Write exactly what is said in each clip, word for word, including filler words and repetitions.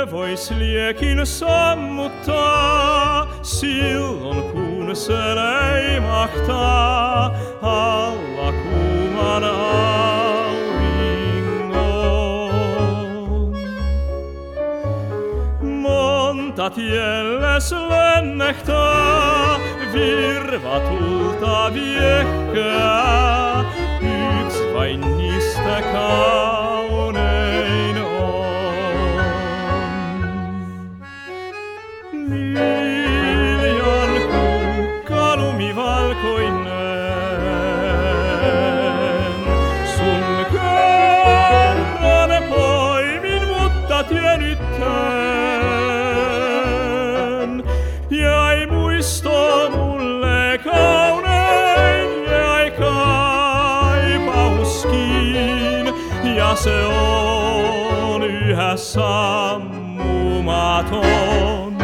ne vois liekin sammuttaa, silloin kun se leimahtaa alla kuuman auringon. Monta tielles lennehtaa, virvatulta viehkää, yks vain niistä kaunein on. Liljan kukka lumivalkoinen, sun kerran poimin, mutta tiennytteen jäi muisto mulle kaunein, jäi kaipauskin, ja se on yhä sammumaton.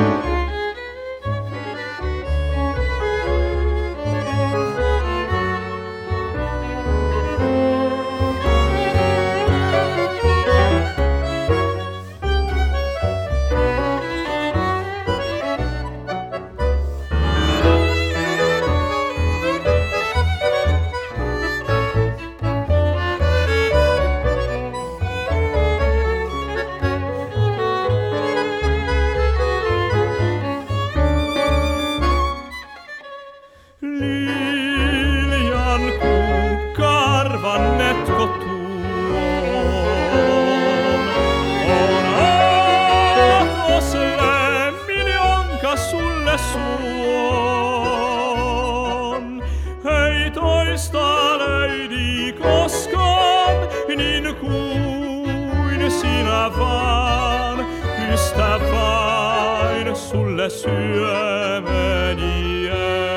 Liljan kukka arvannetko tuon? On ahtos lämmin, jonka sulle suon. Ei toista löydi koskaan, niin kuin sinä vaan, ystäväin sulle syömeni jää.